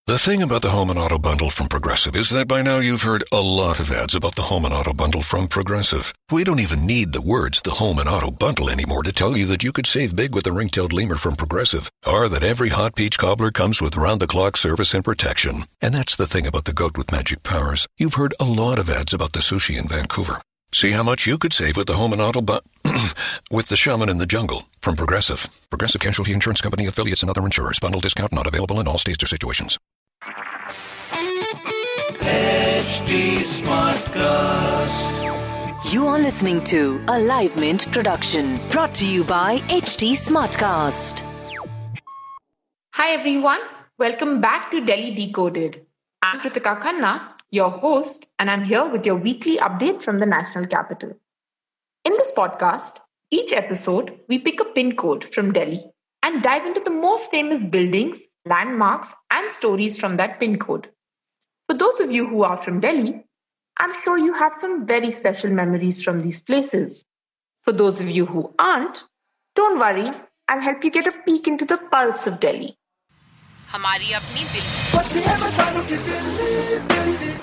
The thing about the Home and Auto Bundle from Progressive is that by now you've heard a lot of ads about the Home and Auto Bundle from Progressive. We don't even need the words the Home and Auto Bundle anymore to tell you that you could save big with the ring-tailed lemur from Progressive, or that every hot peach cobbler comes with round-the-clock service and protection. And that's the thing about the goat with magic powers. You've heard a lot of ads about the sushi in Vancouver. See how much you could save with the Home and Auto with the Shaman in the Jungle from Progressive. Progressive Casualty Insurance Company, affiliates, and other insurers. Bundle discount not available in all states or situations. HT Smartcast. You are listening to a Live Mint production brought to you by HT Smartcast. Hi everyone, welcome back to Delhi Decoded. I'm Kritika Khanna, your host, and I'm here with your weekly update from the national capital. In this podcast, each episode, we pick a pin code from Delhi and dive into the most famous buildings, landmarks, and stories from that pin code. For those of you who are from Delhi, I'm sure you have some very special memories from these places. For those of you who aren't, don't worry, I'll help you get a peek into the pulse of Delhi. हमारी अपनी Delhi.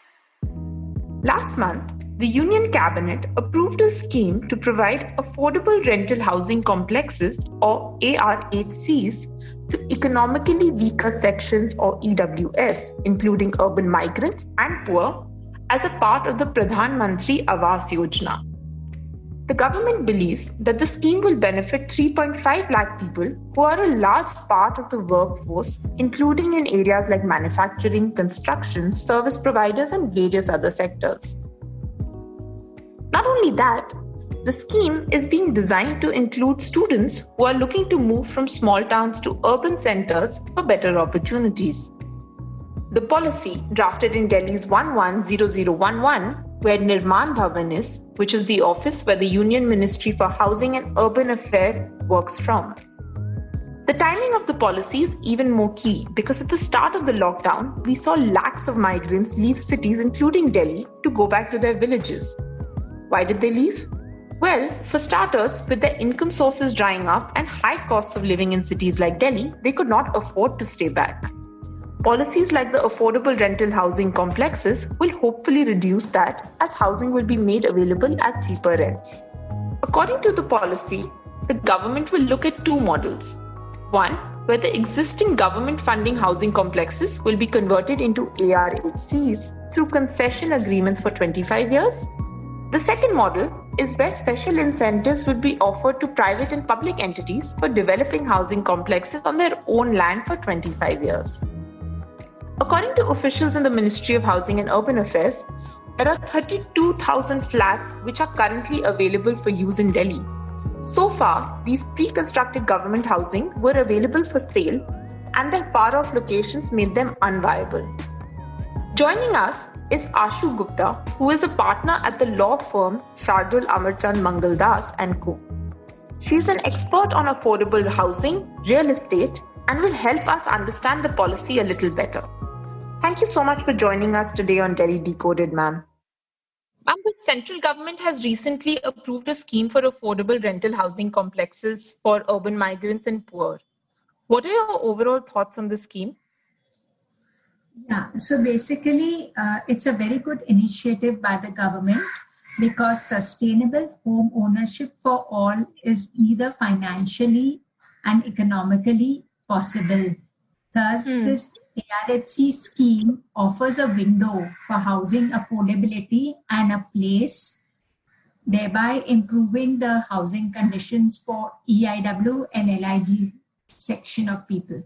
Last month, the Union Cabinet approved a scheme to provide affordable rental housing complexes or ARHCs to economically weaker sections or EWS, including urban migrants and poor, as a part of the Pradhan Mantri Awas Yojana. The government believes that the scheme will benefit 3.5 lakh people who are a large part of the workforce, including in areas like manufacturing, construction, service providers, and various other sectors. Not only that, the scheme is being designed to include students who are looking to move from small towns to urban centers for better opportunities. The policy, drafted in Delhi's 110011, where Nirman Bhavan is, which is the office where the Union Ministry for Housing and Urban Affairs works from. The timing of the policy is even more key because at the start of the lockdown, we saw lakhs of migrants leave cities, including Delhi, to go back to their villages. Why did they leave? Well, for starters, with their income sources drying up and high costs of living in cities like Delhi, they could not afford to stay back. Policies like the affordable rental housing complexes will hopefully reduce that, as housing will be made available at cheaper rents. According to the policy, the government will look at two models. One, where the existing government funding housing complexes will be converted into ARHCs through concession agreements for 25 years. The second model is where special incentives would be offered to private and public entities for developing housing complexes on their own land for 25 years. According to officials in the Ministry of Housing and Urban Affairs, there are 32,000 flats which are currently available for use in Delhi. So far, these pre-constructed government housing were available for sale, and their far-off locations made them unviable. Joining us is Ashu Gupta, who is a partner at the law firm Shardul Amarchand Mangaldas & Co. She is an expert on affordable housing, real estate, and will help us understand the policy a little better. Thank you so much for joining us today on Delhi Decoded, ma'am. Ma'am, the central government has recently approved a scheme for affordable rental housing complexes for urban migrants and poor. What are your overall thoughts on the scheme? Yeah, so basically, it's a very good initiative by the government because sustainable home ownership for all is neither financially and economically possible. Thus, this ARHC scheme offers a window for housing affordability and a place, thereby improving the housing conditions for EIW and LIG section of people.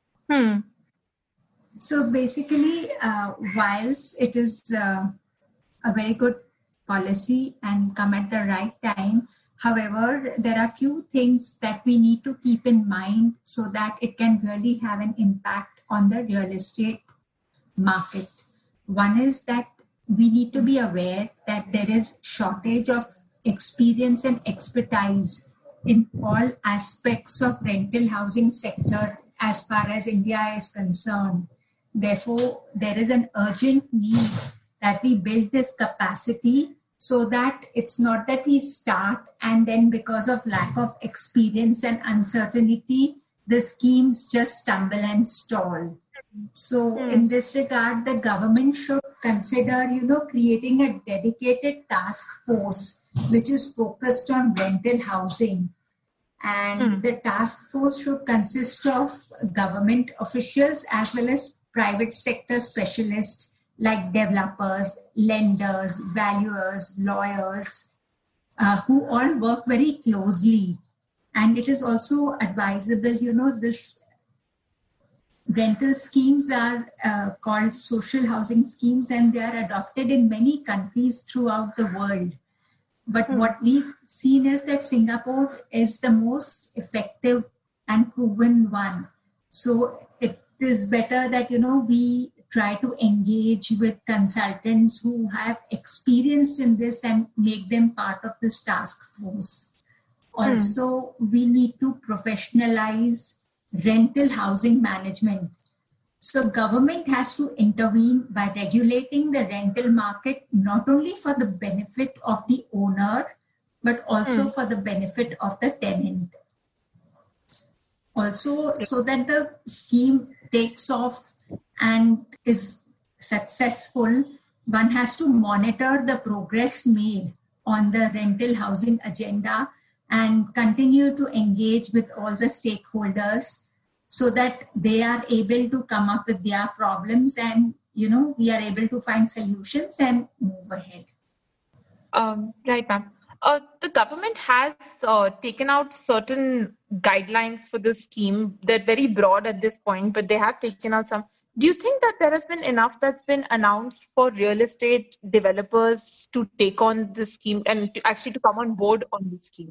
So basically, whilst it is a very good policy and come at the right time, however, there are few things that we need to keep in mind so that it can really have an impact on the real estate market. One is that we need to be aware that there is shortage of experience and expertise in all aspects of rental housing sector as far as India is concerned. Therefore, there is an urgent need that we build this capacity so that it's not that we start and then because of lack of experience and uncertainty, the schemes just stumble and stall. So in this regard, the government should consider, creating a dedicated task force which is focused on rental housing. And the task force should consist of government officials as well as private sector specialists like developers, lenders, valuers, lawyers, who all work very closely. And it is also advisable, this rental schemes are called social housing schemes, and they are adopted in many countries throughout the world. But what we've seen is that Singapore is the most effective and proven one. So it is better that, we try to engage with consultants who have experienced in this and make them part of this task force. Also, we need to professionalize rental housing management. So government has to intervene by regulating the rental market, not only for the benefit of the owner, but also for the benefit of the tenant. Also, so that the scheme takes off and is successful, one has to monitor the progress made on the rental housing agenda and continue to engage with all the stakeholders so that they are able to come up with their problems and, we are able to find solutions and move ahead. Right, ma'am. The government has taken out certain guidelines for the scheme. They're very broad at this point, but they have taken out some. Do you think that there has been enough that's been announced for real estate developers to take on the scheme and to come on board on the scheme?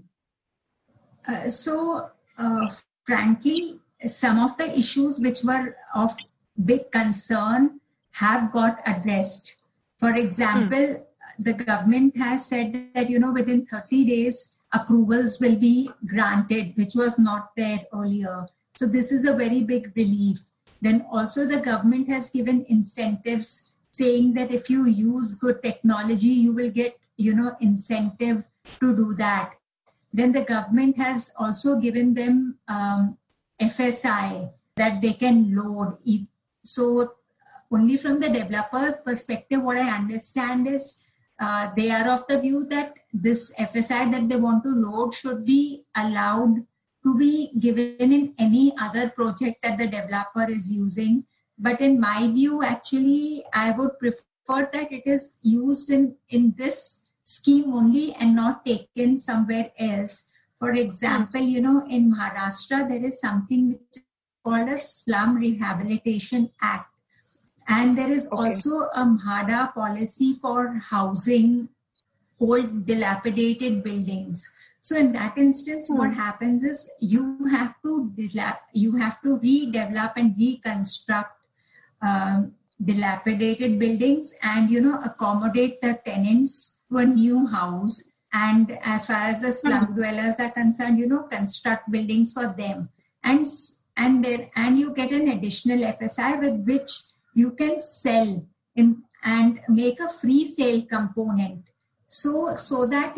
Frankly, some of the issues which were of big concern have got addressed. For example, the government has said that, within 30 days, approvals will be granted, which was not there earlier. So this is a very big relief. Then also the government has given incentives saying that if you use good technology, you will get, incentive to do that. Then the government has also given them FSI that they can load. So only from the developer perspective, what I understand is they are of the view that this FSI that they want to load should be allowed to be given in any other project that the developer is using. But in my view, actually, I would prefer that it is used in this scheme only and not taken somewhere else. For example, in Maharashtra, there is something which is called a Slum Rehabilitation Act. And there is also a MHADA policy for housing old dilapidated buildings. So in that instance, what happens is you have to redevelop and reconstruct dilapidated buildings and, accommodate the tenants to a new house. And as far as the slum dwellers are concerned, construct buildings for them. And you get an additional FSI with which you can sell and make a free sale component. So that,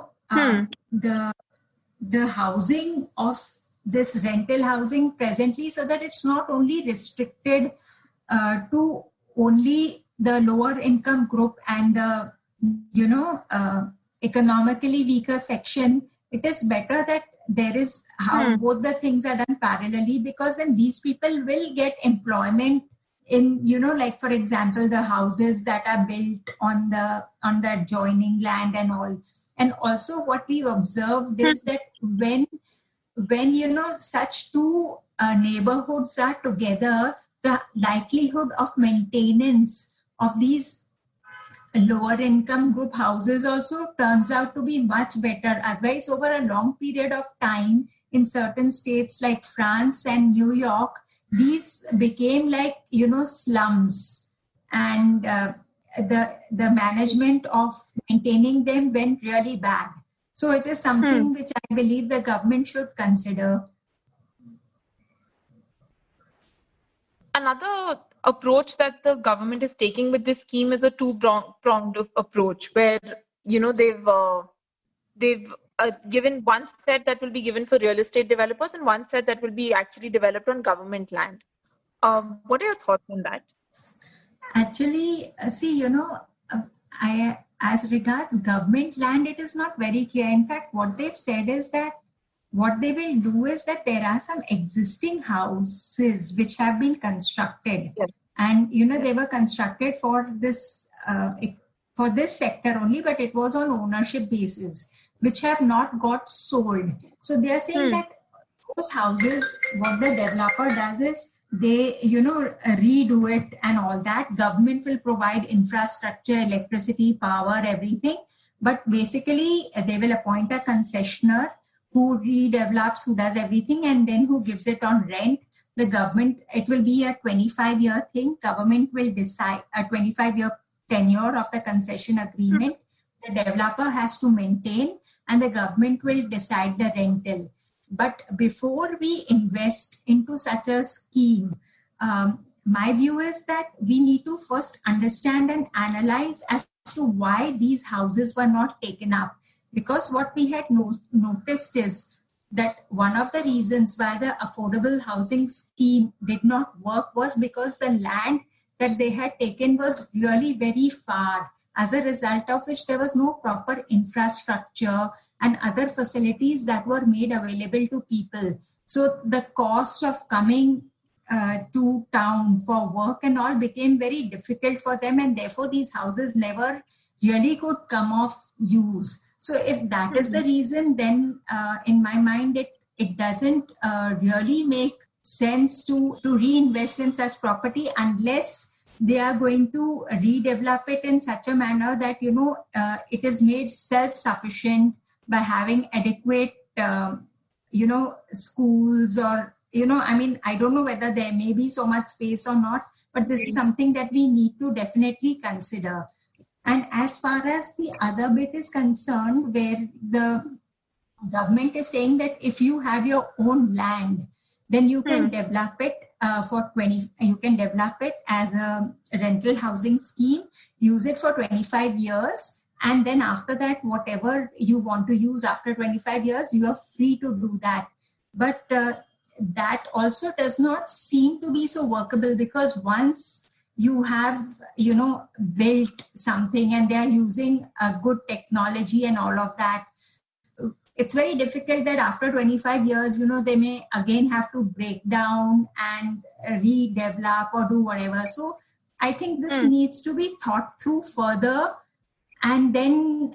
the housing of this rental housing presently, so that it's not only restricted to only the lower income group and the, economically weaker section. It is better that there is how both the things are done parallelly, because then these people will get employment in, like for example, the houses that are built on the adjoining land and all. And also what we've observed is that when such two neighborhoods are together, the likelihood of maintenance of these lower income group houses also turns out to be much better. Otherwise, over a long period of time, in certain states like France and New York, these became like, slums, and the management of maintaining them went really bad. So it is something which I believe the government should consider. Another approach that the government is taking with this scheme is a two-pronged approach, where they've given one set that will be given for real estate developers and one set that will be actually developed on government land. What are your thoughts on that? Actually, as regards government land, it is not very clear. In fact, what they've said is that what they will do is that there are some existing houses which have been constructed, Yes. and they were constructed for this sector only, but it was on ownership basis, which have not got sold. So they are saying that those houses, what the developer does is they redo it and all that. Government will provide infrastructure, electricity, power, everything, but basically they will appoint a concessionaire who redevelops, who does everything, and then who gives it on rent. The government, it will be a 25-year thing. Government will decide a 25-year tenure of the concession agreement. The developer has to maintain, and the government will decide the rental. But before we invest into such a scheme, my view is that we need to first understand and analyze as to why these houses were not taken up. Because what we had noticed is that one of the reasons why the affordable housing scheme did not work was because the land that they had taken was really very far, as a result of which there was no proper infrastructure and other facilities that were made available to people. So the cost of coming to town for work and all became very difficult for them, and therefore these houses never really could come off use. So if that is the reason, then in my mind, it doesn't really make sense to reinvest in such property unless they are going to redevelop it in such a manner that, it is made self-sufficient by having adequate, schools or, I don't know whether there may be so much space or not, but this is something that we need to definitely consider. And as far as the other bit is concerned, where the government is saying that if you have your own land, then you can develop it you can develop it as a rental housing scheme, use it for 25 years. And then after that, whatever you want to use after 25 years, you are free to do that. But that also does not seem to be so workable, because once you have, built something and they are using a good technology and all of that, it's very difficult that after 25 years, they may again have to break down and redevelop or do whatever. So I think this needs to be thought through further, and then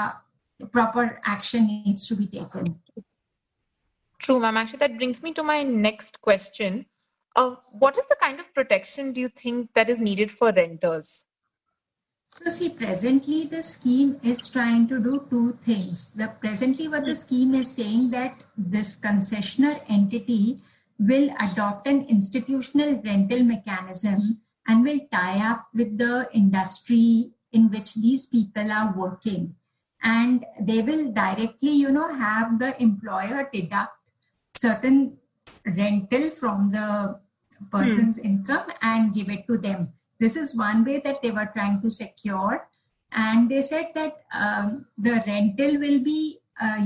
proper action needs to be taken. True, ma'am. Actually, that brings me to my next question. What is the kind of protection do you think that is needed for renters? So see, presently the scheme is trying to do two things. Presently what the scheme is saying that this concessionaire entity will adopt an institutional rental mechanism and will tie up with the industry in which these people are working. And they will directly, have the employer deduct certain rental from the person's income and give it to them. This is one way that they were trying to secure. And they said that the rental will be,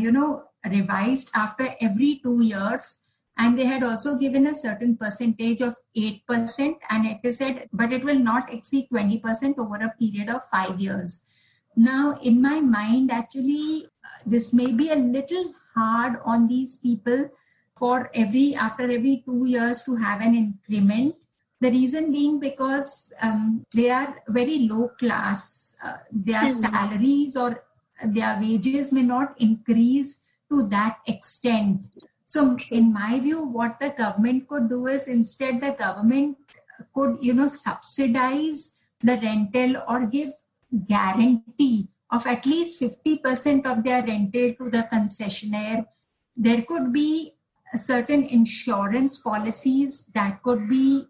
revised after every 2 years. And they had also given a certain percentage of 8%. And it is said, but it will not exceed 20% over a period of 5 years. Now, in my mind, actually, this may be a little hard on these people for after every 2 years to have an increment. The reason being because they are very low class. Their salaries or their wages may not increase to that extent. So in my view, what the government could do is instead the government could, subsidize the rental or give guarantee of at least 50% of their rental to the concessionaire. There could be certain insurance policies that could be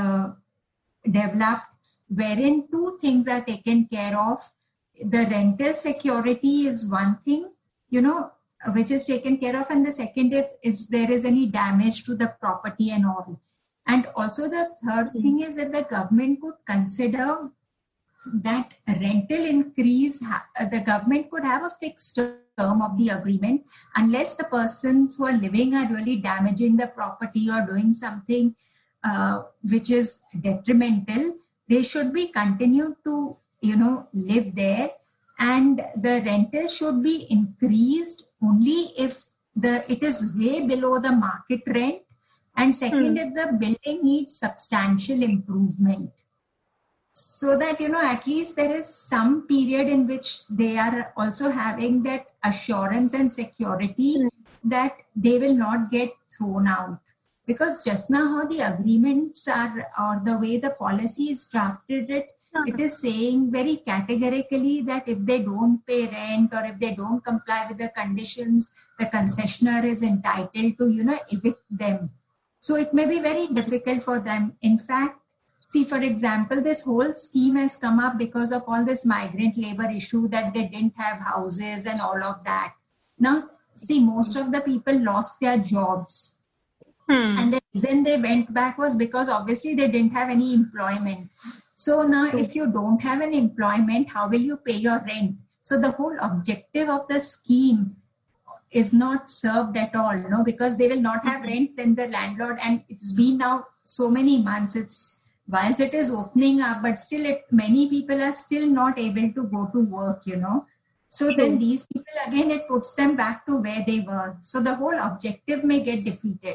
developed, wherein two things are taken care of. The rental security is one thing, which is taken care of, and the second, if there is any damage to the property and all. And also the third thing is that the government could consider that rental increase, the government could have a fixed term of the agreement, unless the persons who are living are really damaging the property or doing something which is detrimental, they should be continued to, live there, and the rental should be increased only if it is way below the market rent, and second, if the building needs substantial improvement. So that, at least there is some period in which they are also having that assurance and security that they will not get thrown out. Because just now how the agreements are, or the way the policy is drafted, it is saying very categorically that if they don't pay rent or if they don't comply with the conditions, the concessionaire is entitled to, evict them. So it may be very difficult for them. In fact, see, for example, this whole scheme has come up because of all this migrant labor issue that they didn't have houses and all of that. Now, see, most of the people lost their jobs. And the reason they went back was because obviously they didn't have any employment. So now if you don't have an employment, how will you pay your rent? So the whole objective of the scheme is not served at all, because they will not have rent, then the landlord, and it's been now so many months, whilst it is opening up, but still many people are still not able to go to work, So then these people, again, it puts them back to where they were. So the whole objective may get defeated.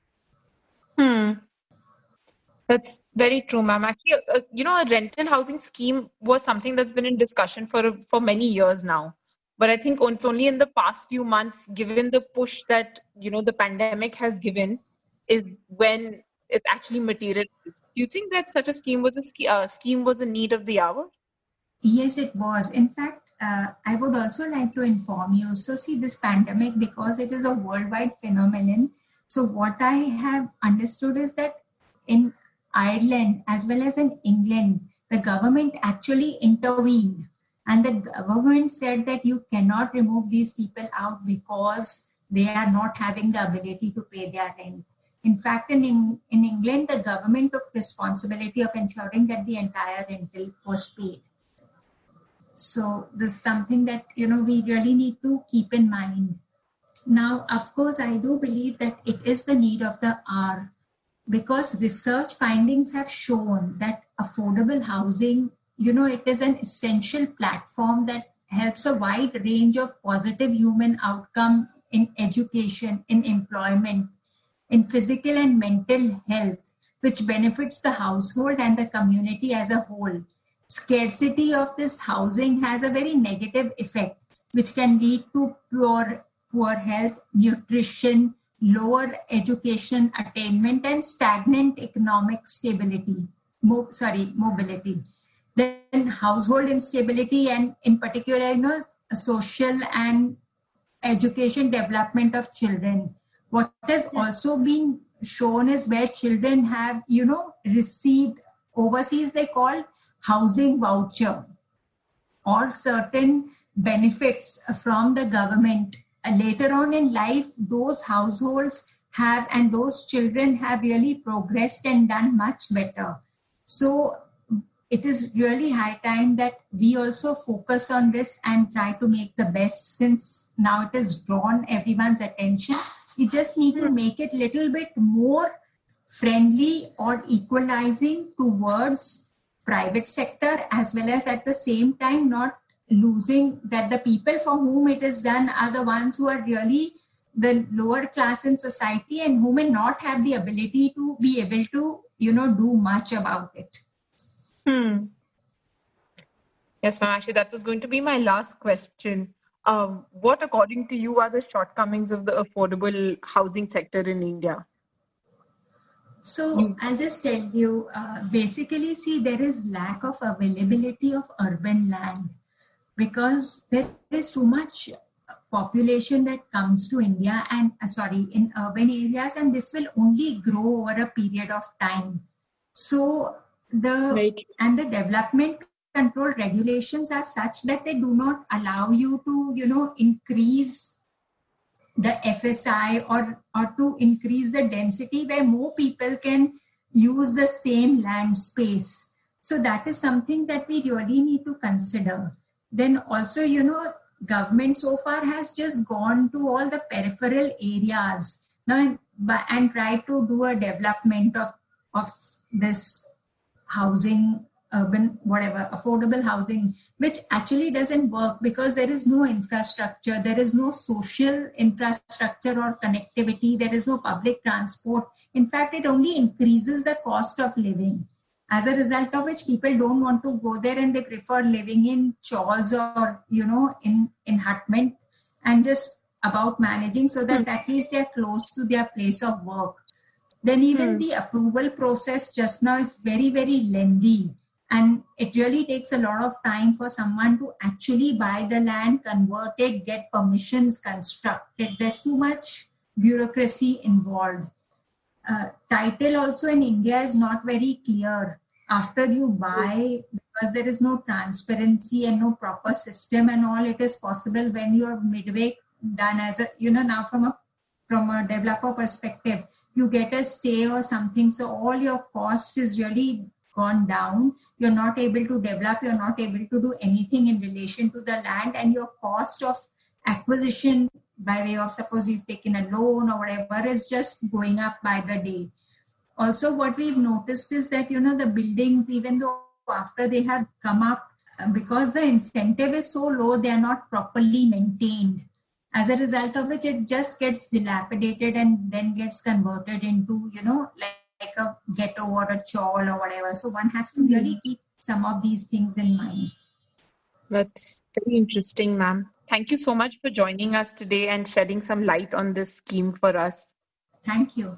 That's very true, ma'am. Actually, a rental housing scheme was something that's been in discussion for many years now. But I think it's only in the past few months, given the push that, the pandemic has given, is when it actually materialized. Do you think that such a scheme was a need of the hour? Yes, it was. In fact, I would also like to inform you. So see, this pandemic, because it is a worldwide phenomenon, so what I have understood is that in Ireland as well as in England, the government actually intervened, and the government said that you cannot remove these people out because they are not having the ability to pay their rent. In fact, in England, the government took responsibility of ensuring that the entire rental was paid. So this is something that, we really need to keep in mind. Now, of course, I do believe that it is the need of the hour, because research findings have shown that affordable housing, it is an essential platform that helps a wide range of positive human outcome in education, in employment, in physical and mental health, which benefits the household and the community as a whole. Scarcity of this housing has a very negative effect, which can lead to poor health, nutrition, lower education attainment, and stagnant economic mobility. Then household instability, and in particular, social and education development of children. What has also been shown is where children have, received overseas, they call housing voucher or certain benefits from the government. Later on in life, those households have, and those children have really progressed and done much better. So it is really high time that we also focus on this and try to make the best, since now it has drawn everyone's attention. We just need to make it a little bit more friendly or equalizing towards private sector, as well as at the same time not losing that the people for whom it is done are the ones who are really the lower class in society and who may not have the ability to be able to, do much about it. Yes, ma'am. Actually, that was going to be my last question. What, according to you, are the shortcomings of the affordable housing sector in India? So I'll just tell you, basically, see, there is lack of availability of urban land, because there is too much population that comes to India and in urban areas, and this will only grow over a period of time. So the development control regulations are such that they do not allow you to, increase the FSI or to increase the density where more people can use the same land space. So that is something that we really need to consider. Then also, government so far has just gone to all the peripheral areas now and tried to do a development of of this housing, urban, whatever, affordable housing, which actually doesn't work because there is no infrastructure, there is no social infrastructure or connectivity, there is no public transport. In fact, it only increases the cost of living. As a result of which people don't want to go there and they prefer living in chawls or, in hutment and just about managing so that at least they're close to their place of work. Then even the approval process just now is very, very lengthy. And it really takes a lot of time for someone to actually buy the land, convert it, get permissions, construct it. There's too much bureaucracy involved. Title also in India is not very clear. After you buy, because there is no transparency and no proper system and all, it is possible when you're midway done as a, now from a developer perspective, you get a stay or something. So all your cost is really gone down. You're not able to develop, you're not able to do anything in relation to the land, and your cost of acquisition by way of, suppose you've taken a loan or whatever, is just going up by the day. Also, what we've noticed is that, the buildings, even though after they have come up, because the incentive is so low, they are not properly maintained. As a result of which, it just gets dilapidated and then gets converted into, like a ghetto or a chawl or whatever. So one has to really keep some of these things in mind. That's very interesting, ma'am. Thank you so much for joining us today and shedding some light on this scheme for us. Thank you.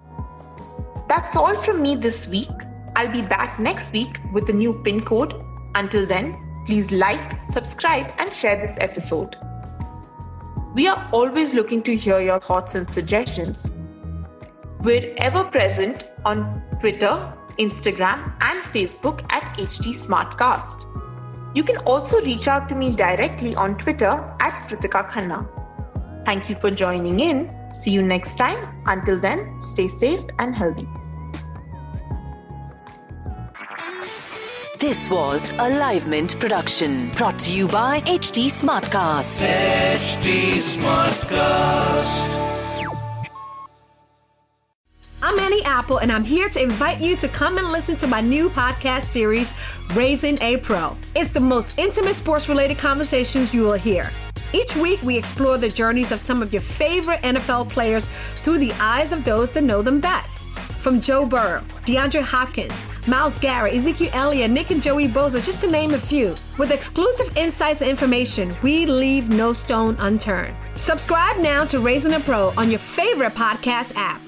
That's all from me this week. I'll be back next week with a new PIN code. Until then, please like, subscribe, and share this episode. We are always looking to hear your thoughts and suggestions. We're ever present on Twitter, Instagram, and Facebook at HT Smartcast. You can also reach out to me directly on Twitter at Kritika Khanna. Thank you for joining in. See you next time. Until then, stay safe and healthy. This was a Livemint production brought to you by HT Smartcast. HT Smartcast. I'm Annie Apple, and I'm here to invite you to come and listen to my new podcast series, Raising a Pro. It's the most intimate sports-related conversations you will hear. Each week, we explore the journeys of some of your favorite NFL players through the eyes of those that know them best. From Joe Burrow, DeAndre Hopkins, Myles Garrett, Ezekiel Elliott, Nick and Joey Bosa, just to name a few. With exclusive insights and information, we leave no stone unturned. Subscribe now to Raising a Pro on your favorite podcast app.